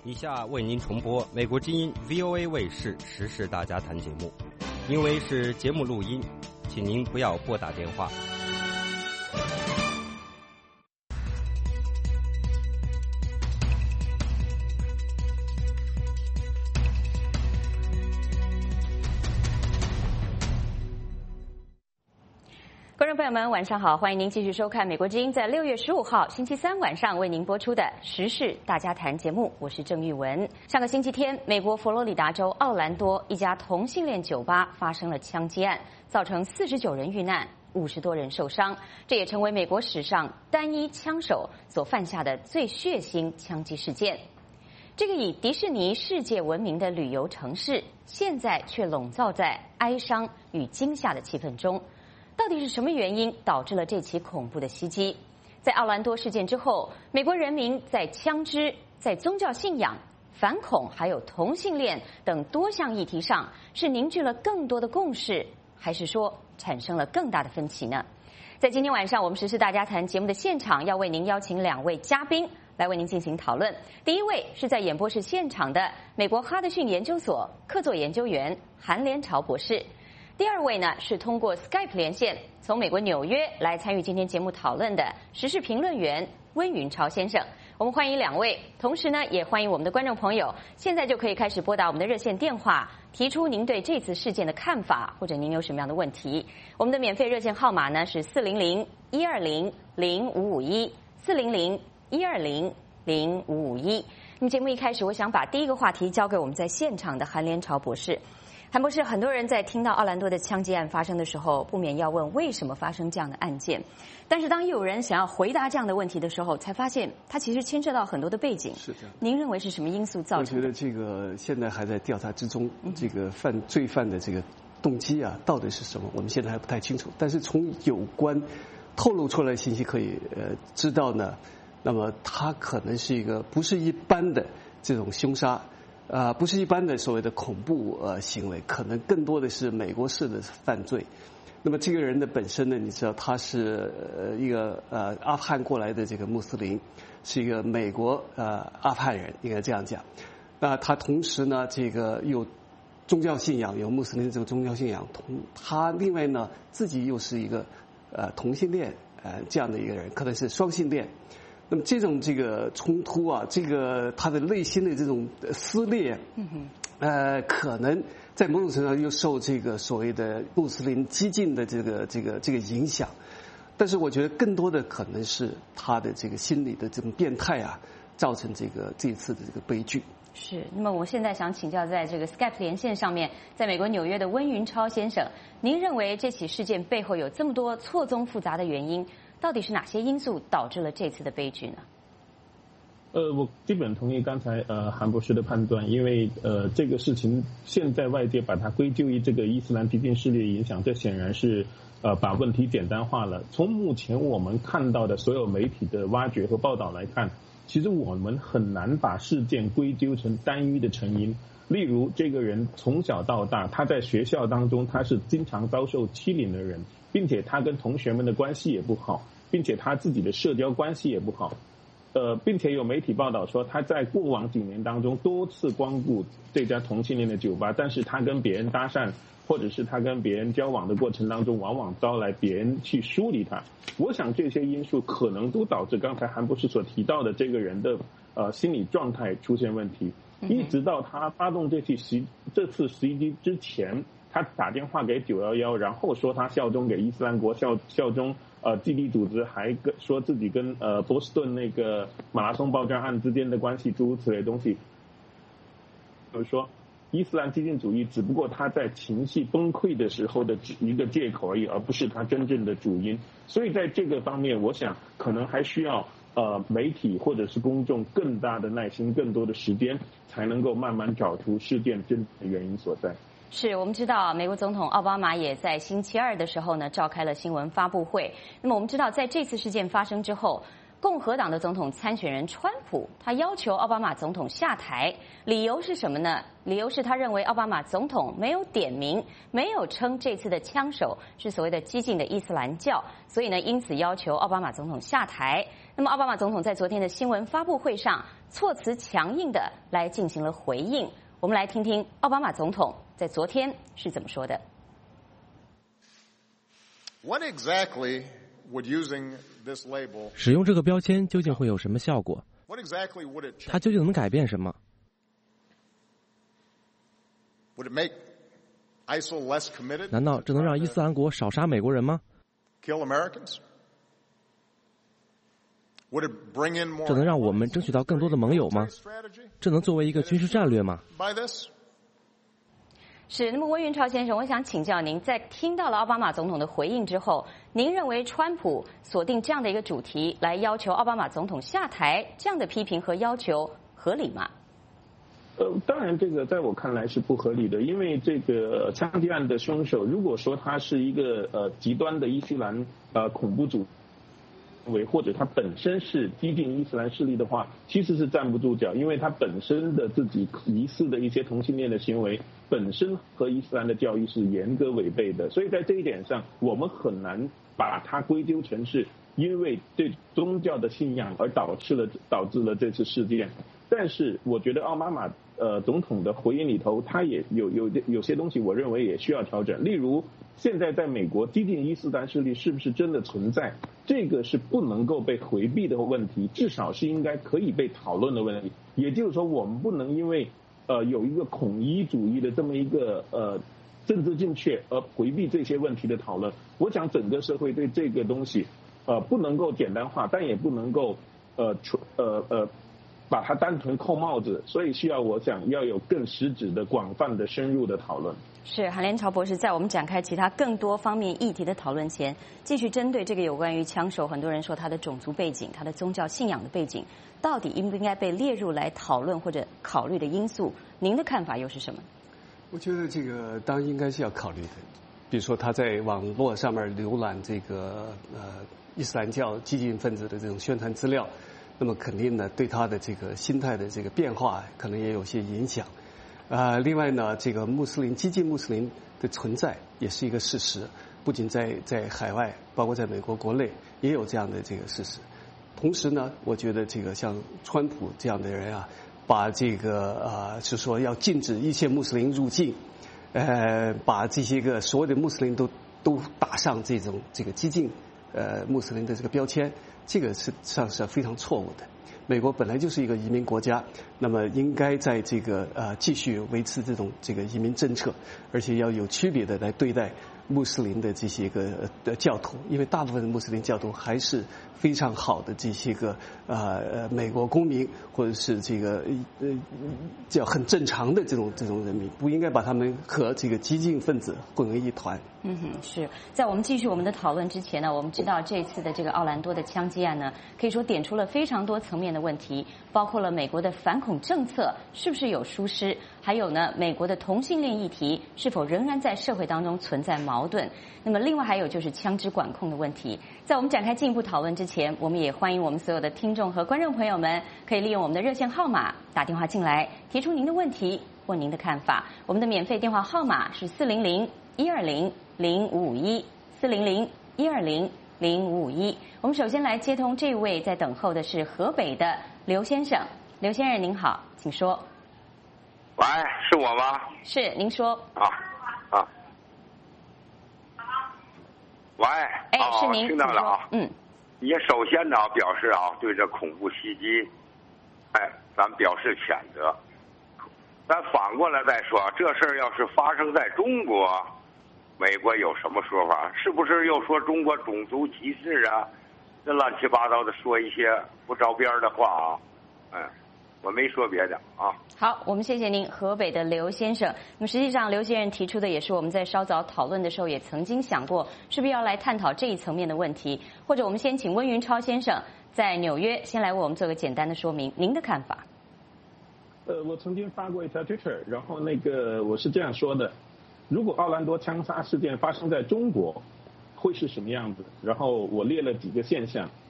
以下为您重播美国之音 V O A 卫视时事大家谈节目，因为是节目录音，请您不要拨打电话。 观众朋友们，晚上好！欢迎您继续收看美国之音在六月十五号星期三晚上为您播出的时事大家谈节目，我是郑玉文。上个星期天，美国佛罗里达州奥兰多一家同性恋酒吧发生了枪击案，造成四十九人遇难，五十多人受伤，这也成为美国史上单一枪手所犯下的最血腥枪击事件。这个以迪士尼世界闻名的旅游城市，现在却笼罩在哀伤与惊吓的气氛中。到底是什么原因导致了这起恐怖的袭击？在奥兰多事件之后，美国人民在枪支、在宗教信仰、反恐还有同性恋等多项议题上，是凝聚了更多的共识，还是说产生了更大的分歧呢？在今天晚上我们时事大家谈节目的现场，要为您邀请两位嘉宾来为您进行讨论。第一位是在演播室现场的美国哈德逊研究所客座研究员韩连朝博士。第二位呢是通过 Skype 连线从美国纽约来参与今天节目讨论的时事评论员温云超先生。我们欢迎两位，同时呢也欢迎我们的观众朋友，现在就可以开始拨打我们的热线电话，提出您对这次事件的看法，或者您有什么样的问题。我们的免费热线号码呢是四零零一二零零五五一四零零一二零零五五一。那么节目一开始，我想把第一个话题交给我们在现场的韩连朝博士。韩博士，很多人在听到奥兰多的枪击案发生的时候，不免要问为什么发生这样的案件。但是当有人想要回答这样的问题的时候，才发现它其实牵涉到很多的背景。 是这样。 您认为是什么因素造成的？ 我觉得这个现在还在调查之中，这个犯罪犯的这个动机啊，到底是什么？我们现在还不太清楚。但是从有关透露出来的信息可以呃知道呢，那么他可能是一个不是一般的这种凶杀。啊，不是一般的所谓的恐怖呃行为，可能更多的是美国式的犯罪。那么这个人的本身呢，你知道他是呃一个呃阿富汗过来的这个穆斯林，是一个美国呃阿富汗人，应该这样讲。那他同时呢，这个有宗教信仰，有穆斯林这个宗教信仰，同他另外呢自己又是一个呃同性恋呃这样的一个人，可能是双性恋。那么这种这个冲突啊，这个他的内心的这种撕裂，呃，可能在某种程度上又受这个所谓的穆斯林激进的这个这个这个影响，但是我觉得更多的可能是他的这个心理的这种变态啊，造成这个这一次的这个悲剧。 是，那么我现在想请教，在这个 Skype 连线上面，在美国纽约的温云超先生，您认为这起事件背后有这么多错综复杂的原因？到底是哪些因素导致了这次的悲剧呢？ 呃，我基本同意刚才呃韩博士的判断，因为呃这个事情现在外界把它归咎于这个伊斯兰激进势力影响，这显然是呃把问题简单化了。从目前我们看到的所有媒体的挖掘和报道来看，其实我们很难把事件归咎成单一的成因。例如，这个人从小到大，他在学校当中他是经常遭受欺凌的人，并且他跟同学们的关系也不好，并且他自己的社交关系也不好。呃，并且有媒体报道说，他在过往几年当中多次光顾这家同性恋的酒吧，但是他跟别人搭讪，或者是他跟别人交往的过程当中，往往招来别人去疏离他。我想这些因素可能都导致刚才韩博士所提到的这个人的呃心理状态出现问题。一直到他发动这起袭这次袭击之前，他打电话给九一一，然后说他效忠给伊斯兰国，效效忠呃基地组织，还跟说自己跟呃波士顿那个马拉松爆炸案之间的关系，诸如此类东西。就是说，伊斯兰激进主义只不过他在情绪崩溃的时候的一个借口而已，而不是他真正的主因。所以在这个方面，我想可能还需要呃媒体或者是公众更大的耐心、更多的时间，才能够慢慢找出事件真正的原因所在。 是我们知道，美国总统奥巴马也在星期二的时候呢召开了新闻发布会。那么我们知道，在这次事件发生之后， 共和党的总统参选人川普，他要求奥巴马总统下台，理由是什么呢？理由是他认为奥巴马总统没有点名，没有称这次的枪手是所谓的激进的伊斯兰教，所以呢，因此要求奥巴马总统下台。那么，奥巴马总统在昨天的新闻发布会上，措辞强硬的来进行了回应。我们来听听奥巴马总统在昨天是怎么说的。 What exactly would using this label 使用这个标签究竟会有什么效果？ What exactly would it change? 它究竟能改变什么？ Would it make I S I L less committed? 难道这能让伊斯兰国少杀美国人吗？ Kill Americans? Would it bring in more? 这能让我们争取到更多的盟友吗？这能作为一个军事战略吗？ By this? 是，那么温云超先生，我想请教您，在听到了奥巴马总统的回应之后，您认为川普锁定这样的一个主题来要求奥巴马总统下台，这样的批评和要求合理吗？ 呃，当然，这个在我看来是不合理的，因为这个枪击案的凶手，如果说他是一个呃极端的伊斯兰呃恐怖主为或者他本身是激进伊斯兰势力的话，其实是站不住脚，因为他本身的自己疑似的一些同性恋的行为，本身和伊斯兰的教义是严格违背的，所以在这一点上，我们很难把它归咎成是因为对宗教的信仰而导致了导致了这次事件。但是我觉得奥巴马呃总统的回应里头，他也有有有些东西，我认为也需要调整。例如，现在在美国激进伊斯兰势力是不是真的存在？这个是不能够被回避的问题，至少是应该可以被讨论的问题。也就是说，我们不能因为呃有一个统一主义的这么一个呃政治正确而回避这些问题的讨论。我想整个社会对这个东西呃不能够简单化，但也不能够呃呃呃。把它单纯扣帽子，所以需要我想要有更实质的、广泛的、深入的讨论。 是韩连朝博士，在我们展开其他更多方面议题的讨论前，继续针对这个有关于枪手，很多人说他的种族背景、他的宗教信仰的背景，到底应不应该被列入来讨论或者考虑的因素，您的看法又是什么？ 我觉得这个当然应该是要考虑的，比如说他在网络上面浏览这个呃伊斯兰教激进分子的这种宣传资料。那么肯定呢，对他的这个心态的这个变化可能也有些影响。啊、呃，另外呢，这个穆斯林激进穆斯林的存在也是一个事实，不仅在在海外，包括在美国国内也有这样的这个事实。同时呢，我觉得这个像川普这样的人啊，把这个啊、呃、是说要禁止一切穆斯林入境，呃，把这些个所有的穆斯林都都打上这种这个激进呃穆斯林的这个标签。这个实际上是非常错误的。美国本来就是一个移民国家，那么应该在这个呃继续维持这种这个移民政策，而且要有区别的来对待穆斯林的这些个呃教徒，因为大部分的穆斯林教徒还是非常好的这些个呃呃美国公民，或者是这个呃叫很正常的这种这种人民，不应该把他们和这个激进分子混为一团。 嗯哼，是在我们继续我们的讨论之前呢，我们知道这次的这个奥兰多的枪击案呢，可以说点出了非常多层面的问题，包括了美国的反恐政策是不是有疏失，还有呢，美国的同性恋议题是否仍然在社会当中存在矛盾。那么另外还有就是枪支管控的问题。在我们展开进一步讨论之前，我们也欢迎我们所有的听众和观众朋友们可以利用我们的热线号码打电话进来，提出您的问题或您的看法。我们的免费电话号码是四零零一二零零五五一四零零一二零零五五一。我们首先来接通这位在等候的是河北的刘先生。刘先生您好，请说。 喂，是我吗？ 是，您说。 啊啊。喂， 哎， 哦、 是您， 听到了啊。 嗯。 你首先呢表示啊，对这恐怖袭击，哎，咱表示谴责。咱反过来再说，这事儿要是发生在中国，美国有什么说法？是不是又说中国种族歧视啊？这乱七八糟的说一些不着边的话啊？嗯。我没说别的啊。 好，我们谢谢您，河北的刘先生。那么实际上，刘先生提出的也是我们在稍早讨论的时候也曾经想过，是不是要来探讨这一层面的问题？或者我们先请温云超先生在纽约先来为我们做个简单的说明，您的看法？ 呃，我曾经发过一条 Twitter， 然后那个我是这样说的：如果奥兰多枪杀事件发生在中国，会是什么样子？然后我列了几个现象。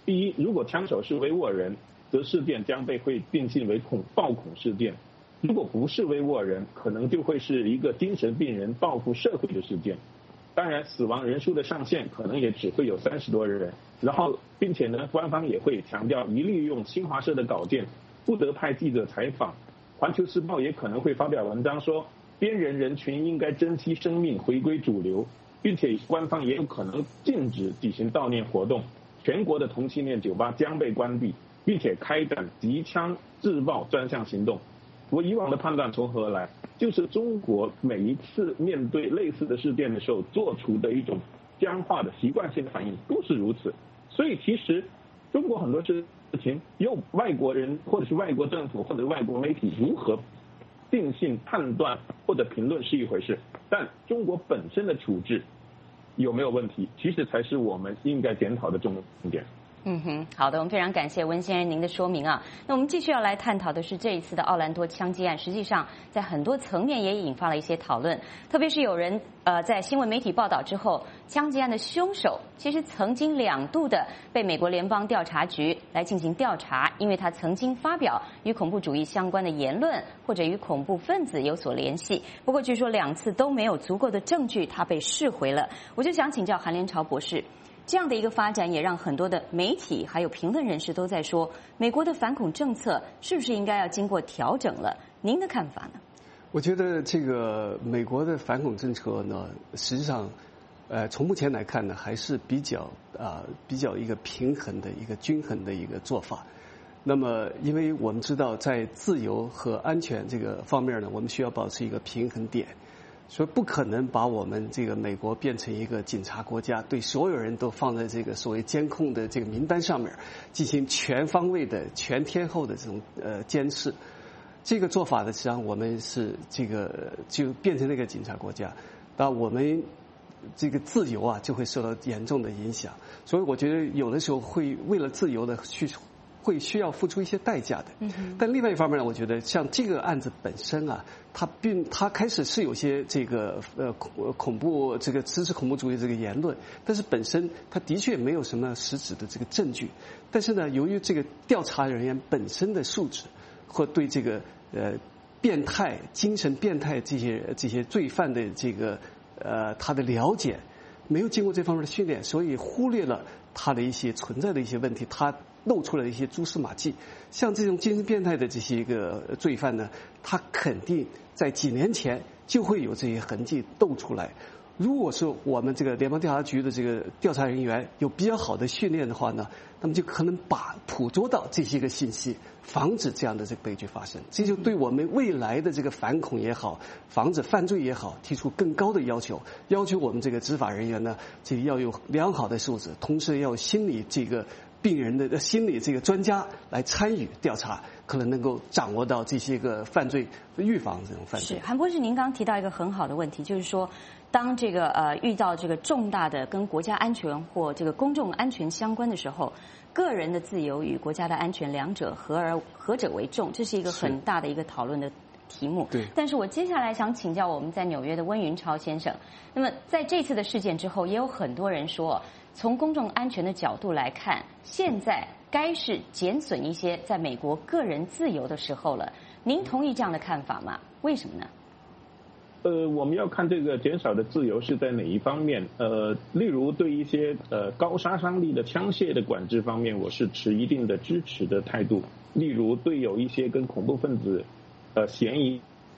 第一，如果枪手是维吾尔人，则事件将被会定性为恐暴恐事件；如果不是维吾尔人，可能就会是一个精神病人报复社会的事件。当然，死亡人数的上限可能也只会有三十多人。然后，并且呢，官方也会强调一律用新华社的稿件，不得派记者采访。环球时报也可能会发表文章说，边缘人群应该珍惜生命，回归主流，并且官方也有可能禁止举行悼念活动。全国的同性恋酒吧将被关闭，并且开展击枪自爆专项行动。我以往的判断从何而来？就是中国每一次面对类似的事件的时候做出的一种僵化的习惯性的反应都是如此。所以其实中国很多事情由外国人或者是外国政府或者外国媒体如何定性判断或者评论是一回事，但中国本身的处置有没有问题，其实才是我们应该检讨的重点。 嗯哼，好的，我们非常感谢温先生您的说明啊。那我们继续要来探讨的是这一次的奥兰多枪击案，实际上在很多层面也引发了一些讨论，特别是有人呃在新闻媒体报道之后，枪击案的凶手其实曾经两度的被美国联邦调查局来进行调查，因为他曾经发表与恐怖主义相关的言论，或者与恐怖分子有所联系。不过据说两次都没有足够的证据，他被释回了。我就想请教韩连朝博士，这样的一个发展也让很多的媒体还有评论人士都在说，美国的反恐政策是不是应该要经过调整了？您的看法呢？ 我觉得这个美国的反恐政策呢，实际上，呃，从目前来看呢，还是比较啊、呃、比较一个平衡的一个均衡的一个做法。那么，因为我们知道，在自由和安全这个方面呢，我们需要保持一个平衡点。所以不可能把我们这个美国变成一个警察国家，对所有人都放在这个所谓监控的这个名单上面，进行全方位的、全天候的这种呃监视。这个做法呢，实际上我们是这个就变成那个警察国家，那我们这个自由啊就会受到严重的影响。所以我觉得有的时候会为了自由的去。会需要付出一些代价的，嗯，但另外一方面呢，我觉得像这个案子本身啊，它并它开始是有些这个呃恐恐怖这个支持恐怖主义这个言论，但是本身它的确没有什么实质的这个证据。但是呢，由于这个调查人员本身的素质或对这个呃变态、精神变态这些这些罪犯的这个呃他的了解，没有经过这方面的训练，所以忽略了他的一些存在的一些问题，他露出了一些蛛丝马迹。像这种精神变态的这些一个罪犯呢，他肯定在几年前就会有这些痕迹露出来。如果是我们这个联邦调查局的这个调查人员有比较好的训练的话呢，那么就可能把捕捉到这些个信息，防止这样的这个悲剧发生。这就对我们未来的这个反恐也好，防止犯罪也好，提出更高的要求，要求我们这个执法人员呢，这个要有良好的素质，同时要有心理这个病人的心理这个专家来参与调查，可能能够掌握到这些个犯罪预防这种犯罪。 是，韩博士，您刚刚提到一个很好的问题，就是说，当这个呃遇到这个重大的跟国家安全或这个公众安全相关的时候，个人的自由与国家的安全两者何而何者为重？这是一个很大的一个讨论的题目。 对。 但是我接下来想请教我们在纽约的温云超先生。那么在这次的事件之后，也有很多人说，从公众安全的角度来看，现在该是减损一些在美国个人自由的时候了。您同意这样的看法吗？为什么呢？ 呃，我们要看这个减少的自由是在哪一方面。呃，例如对一些呃高杀伤力的枪械的管制方面，我是持一定的支持的态度。例如对有一些跟恐怖分子呃嫌疑，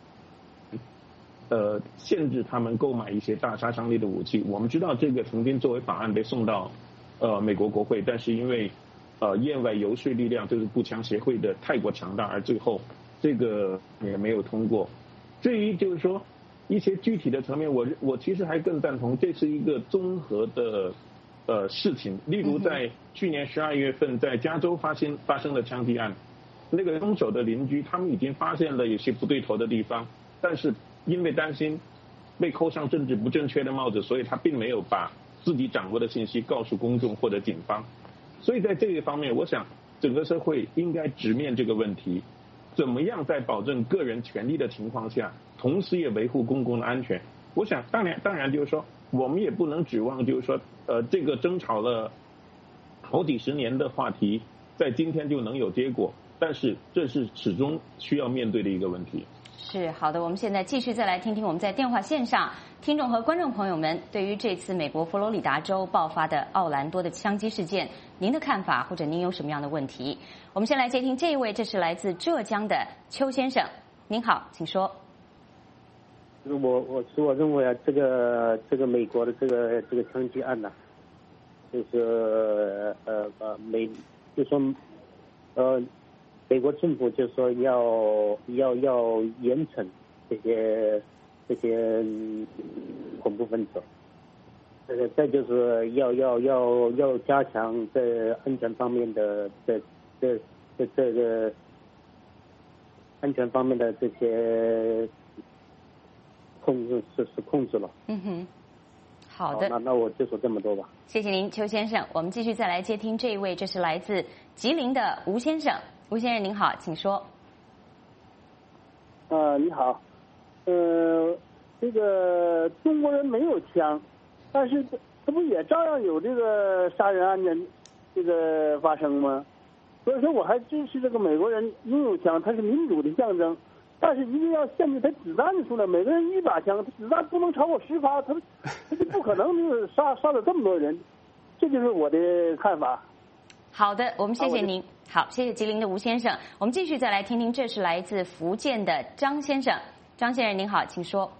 呃限制他们购买一些大杀伤力的武器。我们知道这个曾经作为法案被送到呃美国国会，但是因为呃业外游说力量就是步枪协会的太过强大，而最后这个也没有通过。至于就是说一些具体的层面，我我其实还更赞同这是一个综合的呃事情。例如在去年十二月份在加州发生发生的枪击案，那个凶手的邻居他们已经发现了有些不对头的地方，但是因为担心被扣上政治不正确的帽子，所以他并没有把自己掌握的信息告诉公众或者警方。所以在这一方面，我想整个社会应该直面这个问题，怎么样在保证个人权利的情况下，同时也维护公共的安全。我想当然当然就是说我们也不能指望就是说呃这个争吵了好几十年的话题，在今天就能有结果，但是这是始终需要面对的一个问题。 是好的，我们现在继续再来听听我们在电话线上听众和观众朋友们对于这次美国佛罗里达州爆发的奥兰多的枪击事件，您的看法或者您有什么样的问题？我们先来接听这一位，这是来自浙江的邱先生，您好，请说。 我我是我认为啊，这个这个美国的这个这个枪击案呢、啊，就是呃呃美就说呃。美国政府就说要要要严惩这些这些恐怖分子，这个再就是要要要要加强这安全方面的这这这这个安全方面的这些控制是是控制了。 嗯哼，好的。 那那我就说这么多吧。 谢谢您，邱先生。我们继续再来接听这一位，这是来自吉林的吴先生。吴先生您好，请说。 呃，你好，呃，这个中国人没有枪，但是这这不也照样有这个杀人案件这个发生吗？所以说我还支持这个美国人拥有枪，它是民主的象征，但是一定要限制它子弹的数量，每个人一把枪，它子弹不能超过十发，它它就不可能就是杀杀了这么多人，这就是我的看法。 好的，我们谢谢您。好，谢谢吉林的吴先生。我们继续再来听听，这是来自福建的张先生。张先生您好，请说。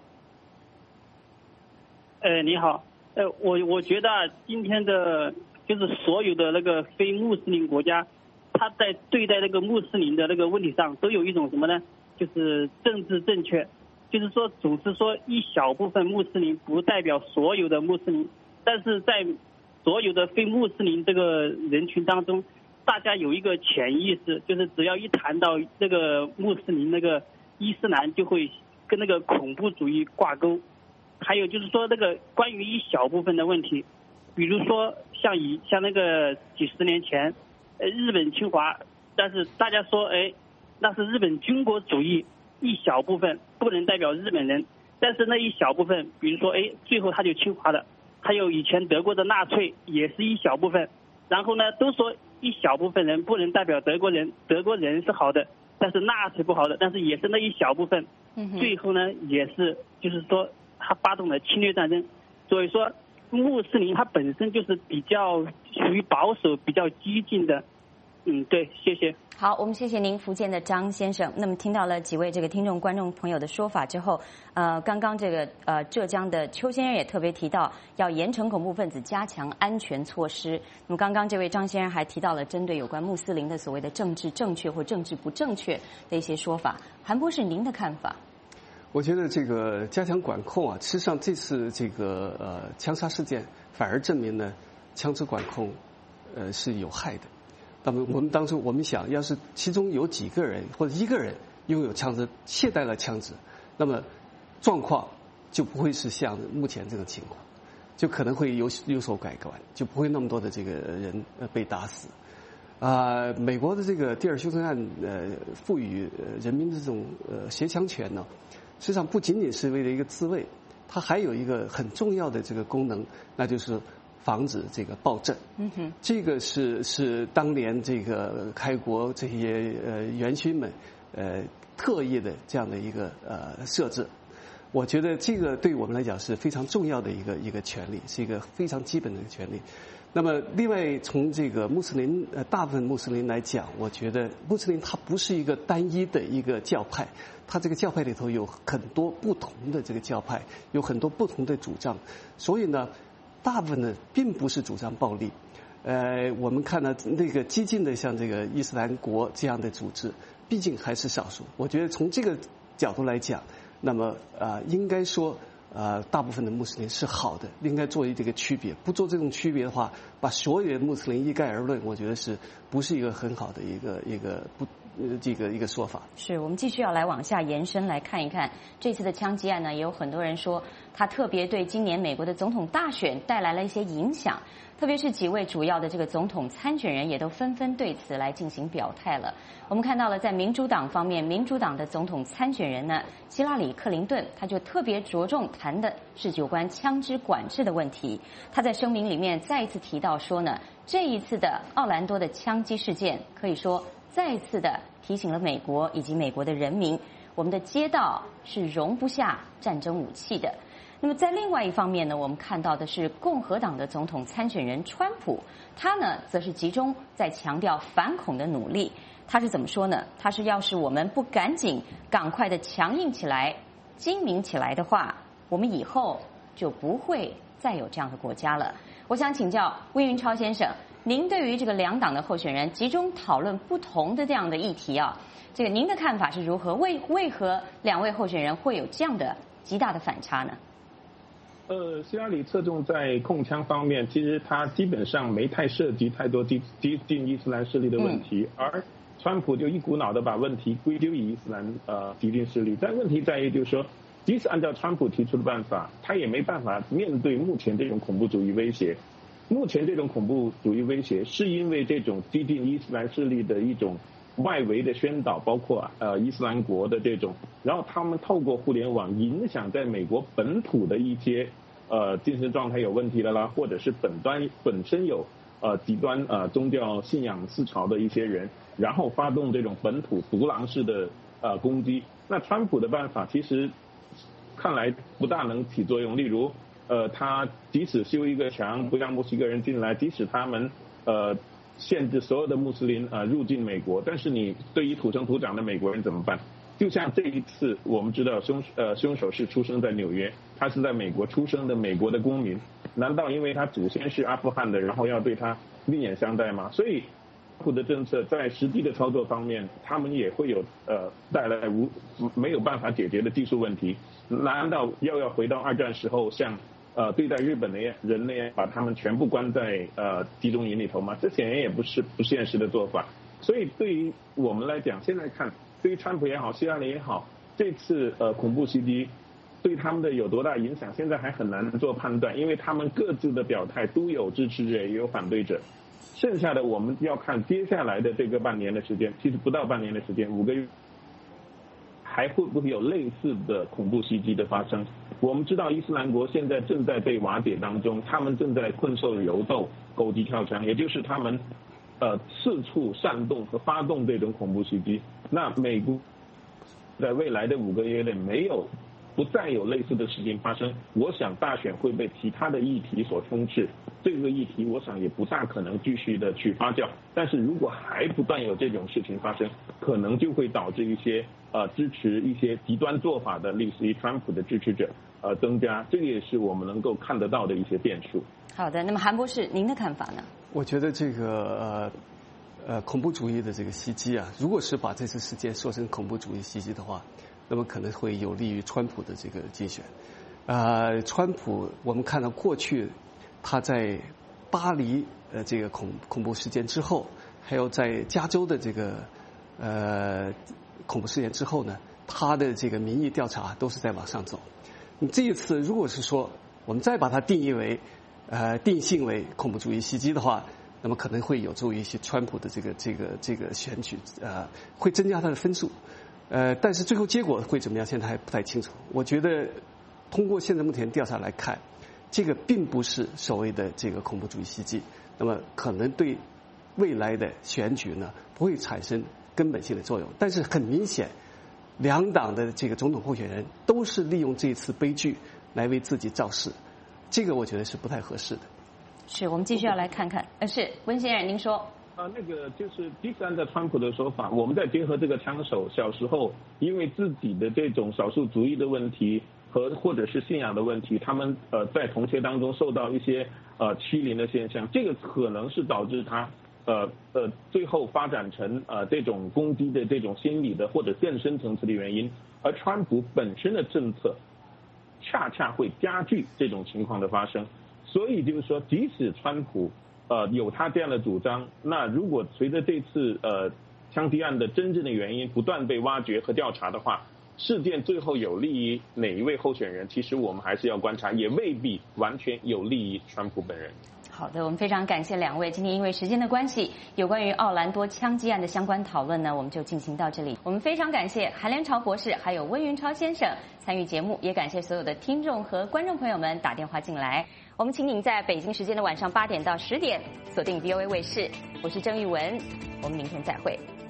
呃，你好，呃，我我觉得今天的就是所有的那个非穆斯林国家，他在对待那个穆斯林的那个问题上，都有一种什么呢？就是政治正确，就是说组织说一小部分穆斯林不代表所有的穆斯林，但是在所有的非穆斯林这个人群当中，大家有一个潜意识，就是只要一谈到这个穆斯林那个伊斯兰，就会跟那个恐怖主义挂钩。还有就是说那个关于一小部分的问题，比如说像以像那个几十年前，呃日本侵华，但是大家说哎那是日本军国主义一小部分，不能代表日本人，但是那一小部分，比如说哎最后他就侵华了。还有以前德国的纳粹也是一小部分，然后呢都说一小部分人不能代表德国人，德国人是好的，但是纳粹不好的，但是也是那一小部分，最后呢也是就是说他发动了侵略战争。所以说穆斯林他本身就是比较属于保守比较激进的。嗯，对，谢谢。 好，我们谢谢您，福建的张先生。那么听到了几位这个听众观众朋友的说法之后，呃，刚刚这个呃浙江的邱先生也特别提到要严惩恐怖分子，加强安全措施。那么刚刚这位张先生还提到了针对有关穆斯林的所谓的政治正确或政治不正确的一些说法。韩博士，您的看法？ 我觉得这个加强管控啊，实际上这次这个呃枪杀事件反而证明呢，枪支管控呃是有害的。那么我们当初我们想，要是其中有几个人或者一个人拥有枪支，携带了枪支，那么状况就不会是像目前这种情况，就可能会有有所改观，就不会那么多的这个人呃被打死。啊、呃，美国的这个第二修正案呃赋予人民的这种呃携枪权呢，实际上不仅仅是为了一个自卫，它还有一个很重要的这个功能，那就是防止这个暴政。 嗯哼， 这个是是当年这个开国这些呃元勋们呃特意的这样的一个呃设置。我觉得这个对我们来讲是非常重要的一个一个权利，是一个非常基本的权利。那么，另外从这个穆斯林呃大部分穆斯林来讲，我觉得穆斯林它不是一个单一的一个教派，它这个教派里头有很多不同的这个教派，有很多不同的主张，所以呢，大部分呢并不是主张暴力。呃，我们看到那个激进的像这个伊斯兰国这样的组织，毕竟还是少数。我觉得从这个角度来讲，那么啊、呃，应该说。呃，大部分的穆斯林是好的，应该做这个区别。不做这种区别的话，把所有的穆斯林一概而论，我觉得是不是一个很好的一个一个不呃这个一个说法？ 是我们继续要来往下延伸来看一看这次的枪击案呢，也有很多人说它特别对今年美国的总统大选带来了一些影响。 特别是几位主要的这个总统参选人也都纷纷对此来进行表态了。我们看到了，在民主党方面，民主党的总统参选人呢，希拉里·克林顿，他就特别着重谈的是有关枪支管制的问题。他在声明里面再一次提到说呢，这一次的奥兰多的枪击事件，可以说再次的提醒了美国以及美国的人民，我们的街道是容不下战争武器的。那么在另外一方面呢，我们看到的是共和党的总统参选人川普，他呢则是集中在强调反恐的努力。他是怎么说呢？他是要是我们不赶紧赶快的强硬起来、精明起来的话，我们以后就不会再有这样的国家了。我想请教温云超先生，您对于这个两党的候选人集中讨论不同的这样的议题啊，这个您的看法是如何？为为何两位候选人会有这样的极大的反差呢？ 呃，希拉里侧重在控枪方面，其实他基本上没太涉及太多激激进伊斯兰势力的问题，嗯、而川普就一股脑的把问题归咎于伊斯兰呃激进势力。但问题在于，就是说，即使按照川普提出的办法，他也没办法面对目前这种恐怖主义威胁。目前这种恐怖主义威胁，是因为这种激进伊斯兰势力的一种外围的宣导，包括呃伊斯兰国的这种，然后他们透过互联网影响在美国本土的一些呃精神状态有问题的啦，或者是本端本身有呃极端呃宗教信仰思潮的一些人，然后发动这种本土独狼式的呃攻击。那川普的办法其实看来不大能起作用，例如呃他即使修一个墙不让墨西哥人进来，即使他们呃限制所有的穆斯林呃入境美国，但是你对于土生土长的美国人怎么办？就像这一次我们知道凶呃凶手是出生在纽约，他是在美国出生的美国的公民，难道因为他祖先是阿富汗的，然后要对他另眼相待吗？所以川普的政策在实际的操作方面，他们也会有呃带来无没有办法解决的技术问题。难道又要回到二战时候像呃对待日本的人那样，把他们全部关在呃集中营里头吗？这显然也不是不现实的做法。所以对于我们来讲，现在看对于川普也好，希拉里也好，这次呃恐怖袭击对他们的有多大影响，现在还很难做判断，因为他们各自的表态都有支持者也有反对者。剩下的我们要看接下来的这个半年的时间，其实不到半年的时间，五个月，还会不会有类似的恐怖袭击的发生？我们知道伊斯兰国现在正在被瓦解当中，他们正在困兽犹斗、狗急跳墙，也就是他们呃四处煽动和发动这种恐怖袭击。那美国在未来的五个月内没有不再有类似的事情发生，我想大选会被其他的议题所充斥，这个议题我想也不大可能继续的去发酵。但是如果还不断有这种事情发生，可能就会导致一些呃支持一些极端做法的类似于川普的支持者呃增加，这个也是我们能够看得到的一些变数。 好的，那么韩博士，您的看法呢？ 我觉得这个呃呃恐怖主义的这个袭击啊，如果是把这次事件说成恐怖主义袭击的话，那么可能会有利于川普的这个竞选。呃，川普我们看到过去他在巴黎呃这个恐恐怖事件之后，还有在加州的这个呃恐怖事件之后呢，他的这个民意调查都是在往上走。你这一次如果是说我们再把它定义为呃定性为恐怖主义袭击的话，那么可能会有助于一些川普的这个这个这个选举，呃，会增加他的分数。呃，但是最后结果会怎么样，现在还不太清楚。我觉得通过现在目前调查来看，这个并不是所谓的这个恐怖主义袭击，那么可能对未来的选举呢不会产生根本性的作用。但是很明显，两党的这个总统候选人都是利用这次悲剧来为自己造势，这个我觉得是不太合适的。 是，我们继续要来看看。呃，是温先生，您说。 啊，那个就是第三个川普的说法，我们再结合这个枪手小时候因为自己的这种少数族裔的问题和或者是信仰的问题，他们呃在同学当中受到一些呃欺凌的现象，这个可能是导致他呃呃最后发展成呃这种攻击的这种心理的或者更深层次的原因，而川普本身的政策恰恰会加剧这种情况的发生。所以就是说，即使川普呃有他这样的主张，那如果随着这次呃枪击案的真正的原因不断被挖掘和调查的话，事件最后有利于哪一位候选人，其实我们还是要观察，也未必完全有利于川普本人。 好的，我们非常感谢两位。今天因为时间的关系，有关于奥兰多枪击案的相关讨论呢，我们就进行到这里。我们非常感谢韩连朝博士还有温云超先生参与节目，也感谢所有的听众和观众朋友们打电话进来。我们请您在北京时间的晚上八点到十点锁定 V O A 卫视，我是郑玉文，我们明天再会。